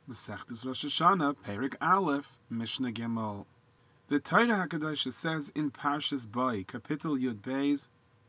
Masechtas Rosh Hashanah, Perek Aleph, Mishnah Gimel. The Torah HaKadosh says in Parshas Boi, Kapitel Yud Beis,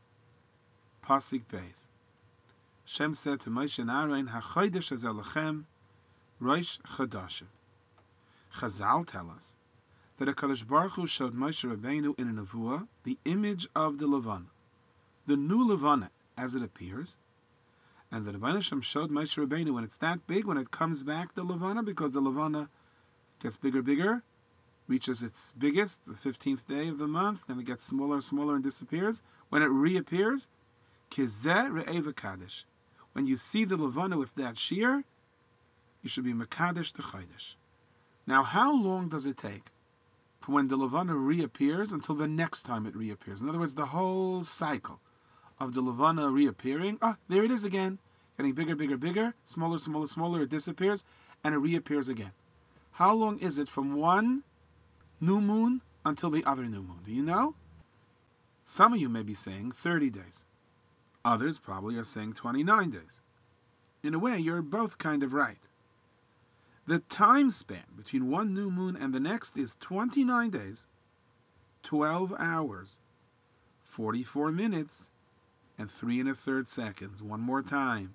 Pasuk Beis. Hashem said to Moshe and Aaron, HaChodesh hazeh lachem, Rosh Chodashim. Chazal tell us that HaKadosh Baruch Hu showed Moshe Rabbeinu in a nevuah the image of the Levana, the new Levana as it appears, and the Rebbeinu Shem showed Moshe Rabbeinu when it's that big, when it comes back, the Levana, because the Levana gets bigger, reaches its biggest, the 15th day of the month, then it gets smaller and disappears. When it reappears, Kizeh Re'eva Kaddish. When you see the Levana with that shear, you should be Mekadesh the Chodesh. Now, how long does it take from when the Levana reappears until the next time it reappears? In other words, the whole cycle of the Levana reappearing, there it is again, getting bigger, smaller, it disappears, and it reappears again. How long is it from one new moon until the other new moon? Do you know? Some of you may be saying 30 days. Others probably are saying 29 days. In a way, you're both kind of right. The time span between one new moon and the next is 29 days, 12 hours, 44 minutes, and 3 1/3 seconds. One more time.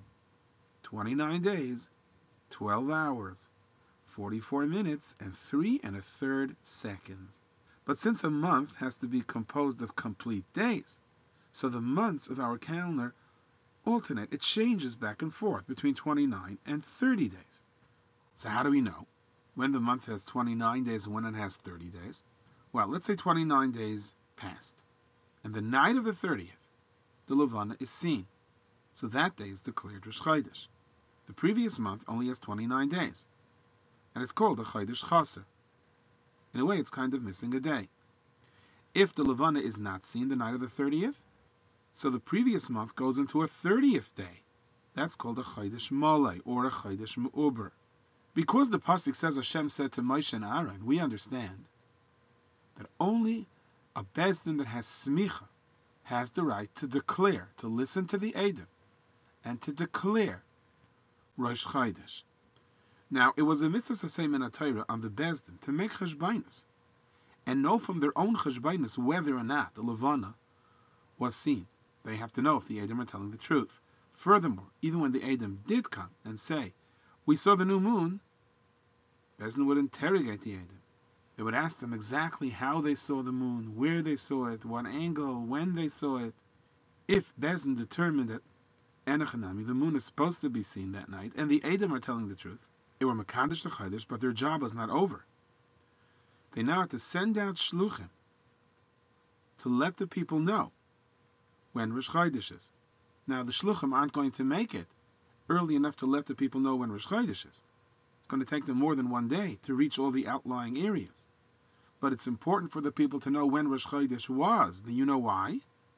29 days, 12 hours, 44 minutes, and 3 1/3 seconds. But since a month has to be composed of complete days, so the months of our calendar alternate. It changes back and forth between 29 and 30 days. So how do we know when the month has 29 days and when it has 30 days? Well, let's say 29 days passed, and the night of the 30th, the Levana is seen. So that day is declared Rosh Chodesh. The previous month only has 29 days, and it's called a Chodesh Chaser. In a way, it's kind of missing a day. If the Levana is not seen the night of the 30th, so the previous month goes into a 30th day. That's called a Chodesh Molei, or a Chodesh Me'uber. Because the Pasuk says Hashem said to Moshe and Aaron, we understand that only a Bezdin that has Smicha has the right to declare, to listen to the Edom, and to declare Rosh Chodesh. Now, it was a mitzvah sasem in a Torah on the Bezdin to make cheshbainis and know from their own cheshbainis whether or not the Levana was seen. They have to know if the Edom are telling the truth. Furthermore, even when the Edom did come and say, we saw the new moon, Bezdin would interrogate the Edom. They would ask them exactly how they saw the moon, where they saw it, what angle, when they saw it. If Bezdin determined that Enochanami, the moon is supposed to be seen that night, and the Edom are telling the truth, they were Mekadesh the Chodesh, but their job was not over. They now had to send out Shluchim to let the people know when Rosh Chodesh is. Now, the Shluchim aren't going to make it early enough to let the people know when Rosh Chodesh is. It's going to take them more than one day to reach all the outlying areas. But it's important for the people to know when Rosh Chodesh was. Do you know why?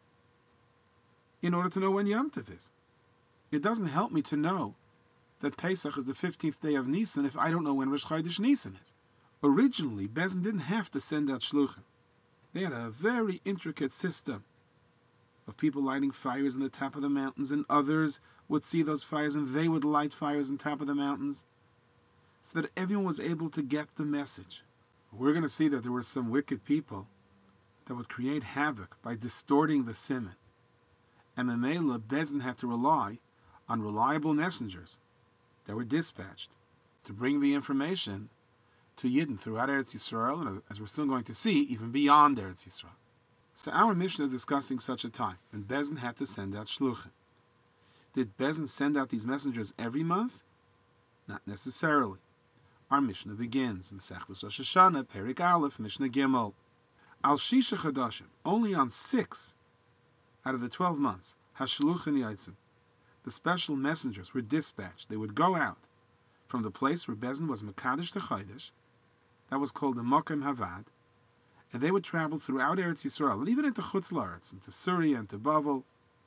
In order to know when Yom Tov is. It doesn't help me to know that Pesach is the 15th day of Nisan if I don't know when Rosh Chodesh Nisan is. Originally, Bezdin didn't have to send out Shluchim. They had a very intricate system of people lighting fires on the top of the mountains, and others would see those fires and they would light fires on top of the mountains, so that everyone was able to get the message. We're going to see that there were some wicked people that would create havoc by distorting the siman. And Memela, Bezdin had to rely on reliable messengers that were dispatched to bring the information to Yidden throughout Eretz Yisrael, and as we're soon going to see, even beyond Eretz Yisrael. So our Mishnah is discussing such a time when Bezdin had to send out Shluchim. Did Bezdin send out these messengers every month? Not necessarily. Our Mishnah begins, Masechtas Rosh Hashanah, Perek Aleph, Mishnah Gimel. Al Shisha Chadashim, only on 6 out of the 12 months, Hashluchin Yaitzim, the special messengers were dispatched. They would go out from the place where Bezdin was Mekadesh the Chodesh, that was called the Mokem Havad, and they would travel throughout Eretz Yisrael, and even into Chutz La'aretz, into Syria, into Bavel,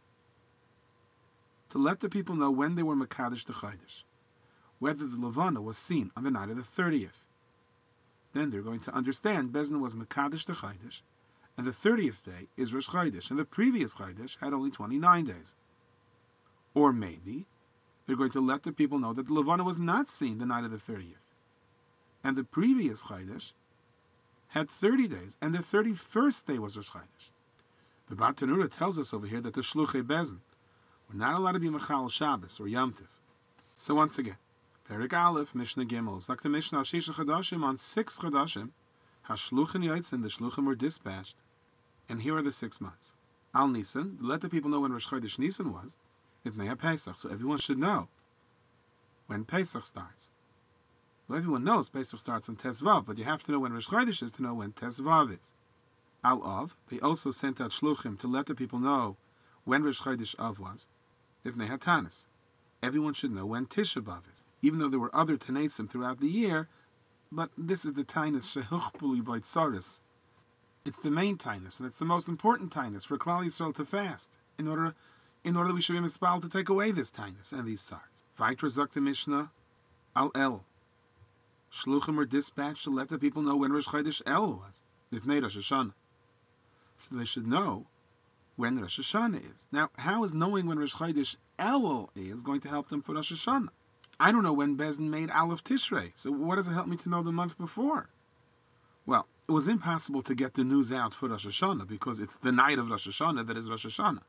to let the people know when they were Mekadesh the Chodesh, whether the Levana was seen on the night of the 30th. Then they're going to understand Bezdin was Mekadesh the Chodesh, and the 30th day is Rosh Chodesh, and the previous Chodesh had only 29 days. Or maybe they're going to let the people know that the Levana was not seen the night of the 30th. And the previous Chodesh had 30 days, and the 31st day was Rosh Chodesh. The Bartanura tells us over here that the Shluchei Bezin were not allowed to be Mechal Shabbos or Yom Tiv. So once again, Perik Aleph, Mishnah Gimel, Zak the Mishnah, Shisha Chadashim, on 6 Chadashim, HaShluchim Yotzin, the Shluchim were dispatched, and here are the 6 months. Al Nisan, let the people know when Rosh Chodesh Nisan was, Ibnei HaPesach, so everyone should know when Pesach starts. Well, everyone knows Pesach starts on Tezvav, but you have to know when Rosh Chodesh is to know when Tezvav is. Al Av, they also sent out Shluchim to let the people know when Rosh Chodesh Av was. Ibnei HaTanis, everyone should know when Tisha B'Av is. Even though there were other Tanaisim throughout the year, but this is the Tainus Shehuchpuli by Tsaris. It's the main Tainus, and it's the most important Tainus for Klal Yisrael to fast, in order that we should be mispal to take away this Tainus and these Sars. Vaitra Zak the Mishnah, Al El. Shluchim were dispatched to let the people know when Rosh Chodesh El was, Bifnei Rosh Hashanah. So they should know when Rosh Hashanah is. Now, how is knowing when Rosh Chodesh El is going to help them for Rosh Hashanah? I don't know when Bezin made Aleph Tishrei, so what does it help me to know the month before? Well, it was impossible to get the news out for Rosh Hashanah because it's the night of Rosh Hashanah that is Rosh Hashanah.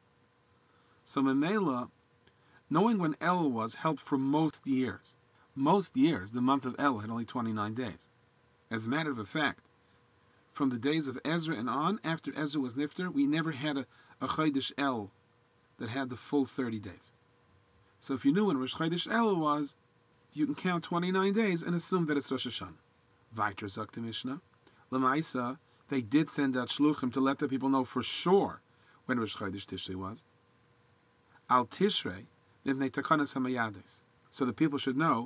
So Memela, knowing when El was helped for most years. Most years, the month of El had only 29 days. As a matter of fact, from the days of Ezra and on, after Ezra was Nifter, we never had a Chodesh El that had the full 30 days. So if you knew when Rosh Chodesh El was, you can count 29 days and assume that it's Rosh Hashanah. Vaiter Zok the Mishnah. Lamaisa, they did send out Shluchim to let the people know for sure when Rosh Chodesh Tishrei was. Al Tishrei, Livnei Takanas Hamayades. So the people should know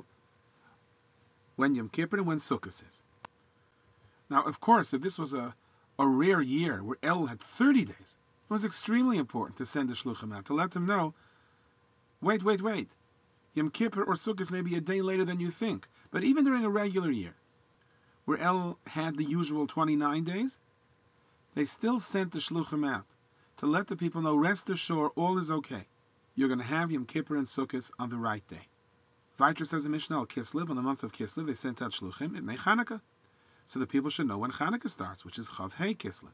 when Yom Kippur and when Sukkot is. Now, of course, if this was a rare year where El had 30 days, it was extremely important to send the Shluchim out, to let them know, wait. Yom Kippur or Sukkot may be a day later than you think. But even during a regular year, where El had the usual 29 days, they still sent the Shluchim out to let the people know, rest assured, all is okay. You're going to have Yom Kippur and Sukkot on the right day. Vaiter says in Mishnah, Kislev, on the month of Kislev, they sent out Shluchim, Ibnei Chanukah. So the people should know when Chanukah starts, which is Chav Hei Kislev.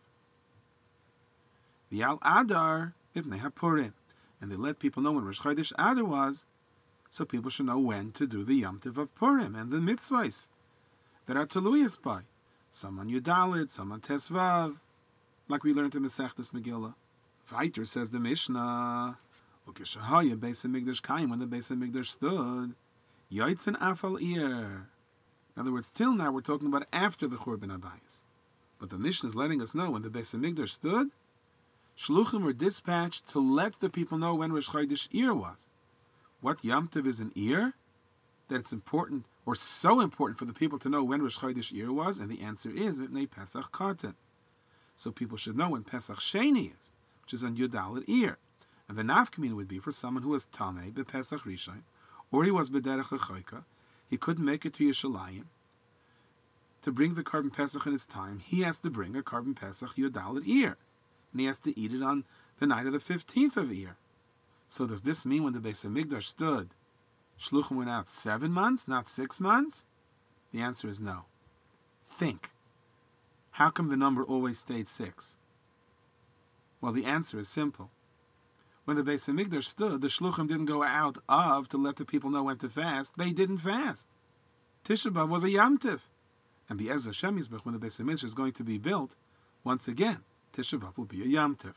V'al Adar, Ibnei HaPurim. And they let people know when Rosh Chodesh Adar was, so people should know when to do the Yom Tov of Purim and the mitzvahs that are Teluyas by. Some on Yudalit, some on Tesvav, like we learned in Masechtas Megillah. Vaiter says the Mishnah, Ukeshahaya Beis HaMikdash Kaim, when the Beis HaMikdash stood, Yoitzen Afal Ir. In other words, till now we're talking about after the Churban Abayis. But the Mishnah is letting us know when the Beis HaMikdash stood, Shluchim were dispatched to let the people know when Rosh Chodesh Ir was. What Yom Tov is an Ir? That it's important, or so important for the people to know when Rosh Chodesh Ir was, and the answer is Mipnei Pesach Katan. So people should know when Pesach Sheni is, which is on Yudalit Ir. And the nafkamina would be for someone who was Tamei B'Pesach Rishon, or he was B'derech Rechoika, he couldn't make it to Yerushalayim. To bring the Karban Pesach in its time, he has to bring a Karban Pesach Yudalit Ir, and he has to eat it on the night of the 15th of Ir. So does this mean when the Beis HaMikdash stood, Shluchim went out 7 months, not 6 months? The answer is no. Think. How come the number always stayed 6? Well, the answer is simple. When the Beis HaMikdash stood, the Shluchim didn't go out to let the people know when to fast. They didn't fast. Tisha B'Av was a Yom Tiv. And Be'ez Hashem Yisbech, when the Beis HaMikdash is going to be built, once again, Tisha B'Av will be a Yom Tiv.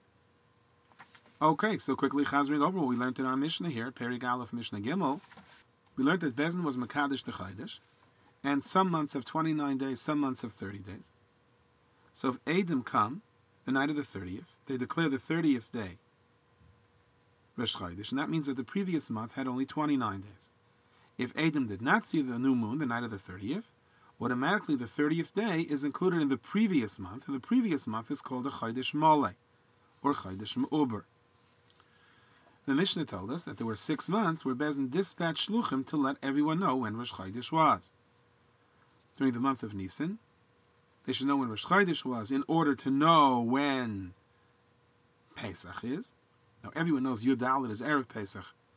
Okay, so quickly chazering over what we learned in our Mishnah here, Perik Aleph Mishnah Gimel. We learned that Bezin was Mekadesh the Chodesh, and some months have 29 days, some months have 30 days. So if Eidim come, the night of the 30th, they declare the 30th day Rosh Chodesh, and that means that the previous month had only 29 days. If Eidim did not see the new moon the night of the 30th, automatically the 30th day is included in the previous month, and the previous month is called a Chodesh Moleh, or Chodesh Me'uber. The Mishnah told us that there were 6 months where Bezin dispatched Shluchim to let everyone know when Rosh Chodesh was. During the month of Nisan, they should know when Rosh Chodesh was in order to know when Pesach is. Now everyone knows Yud Dalet is Erev Pesach,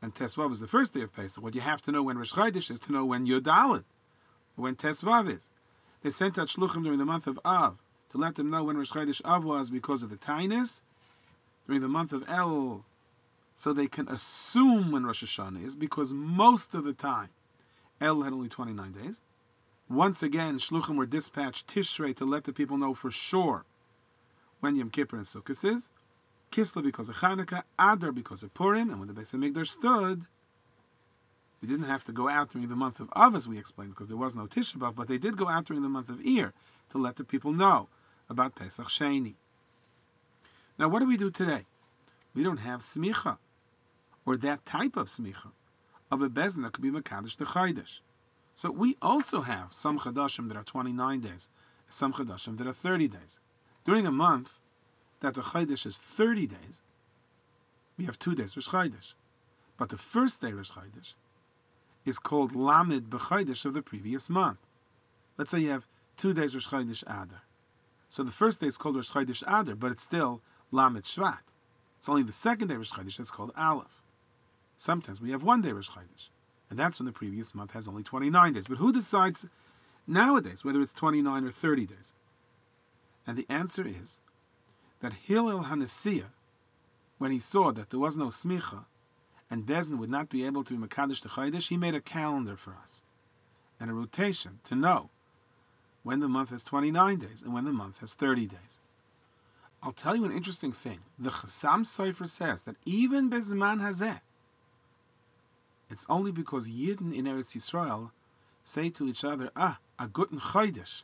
and Tesvav is the first day of Pesach. What you have to know when Rosh Chodesh is to know when Yud Aleph, when Tesvav is. They sent out shluchim during the month of Av to let them know when Rosh Chodesh Av was because of the Tainus, during the month of El, so they can assume when Rosh Hashanah is, because most of the time El had only 29 days. Once again, shluchim were dispatched Tishrei to let the people know for sure when Yom Kippur and Sukkot is. Kislev because of Chanukah, Adar because of Purim, and when the Beis Hamikdash stood, we didn't have to go out during the month of Av, as we explained, because there was no Tisha B'Av, but they did go out during the month of Iyar to let the people know about Pesach Sheni. Now, what do we do today? We don't have smicha, or that type of smicha, of a bezin that could be Mekadosh the Chodesh. So we also have some Chadashim that are 29 days, some Chadashim that are 30 days. During a month that the Chodesh is 30 days, we have 2 days Rosh Chodesh. But the first day Rosh Chodesh is called Lamed B'Chodesh of the previous month. Let's say you have 2 days Rosh Chodesh Adar. So the first day is called Rosh Chodesh Adar, but it's still Lamed Shvat. It's only the second day Rosh Chodesh that's called Aleph. Sometimes we have 1 day Rosh Chodesh, and that's when the previous month has only 29 days. But who decides nowadays whether it's 29 or 30 days? And the answer is that Hillel HaNasiah, when he saw that there was no smicha, and Bezdin would not be able to be Mekadosh the Chodesh, he made a calendar for us, and a rotation to know when the month has 29 days and when the month has 30 days. I'll tell you an interesting thing. The Chassam Sofer says that even Bezman Hazeh, it's only because Yidden in Eretz Yisrael say to each other, a guten Chodesh,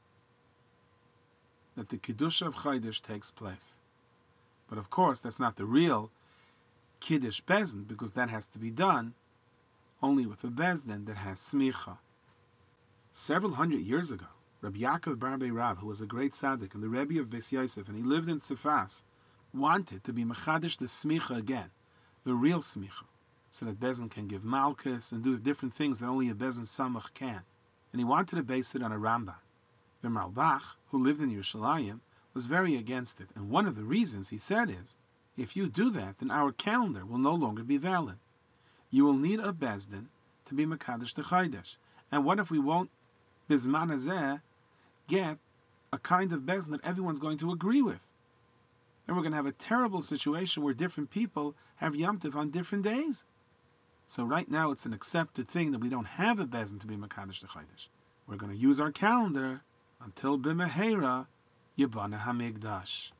that the Kiddush of Chodesh takes place. But of course, that's not the real Kiddush Bezdin, because that has to be done only with a Bezdin that has Smicha. Several hundred years ago, Rabbi Yaakov Bar Rav, who was a great tzaddik and the Rebbe of Beis Yosef, and he lived in Sifas, wanted to be Mechadish the Smicha again, the real Smicha, so that Bezdin can give Malchus and do different things that only a Bezdin Samach can. And he wanted to base it on a Rambam. The Malbach, who lived in Yerushalayim, was very against it, and one of the reasons he said is, if you do that, then our calendar will no longer be valid. You will need a Bezdin to be Mekadosh the Chodesh. And what if we won't, Bizman Hazeh, get a kind of Bezdin that everyone's going to agree with? And we're going to have a terrible situation where different people have Yom Tov on different days. So right now it's an accepted thing that we don't have a Bezdin to be Mekadosh the Chodesh. We're going to use our calendar until B'Mehera Yibana HaMikdash.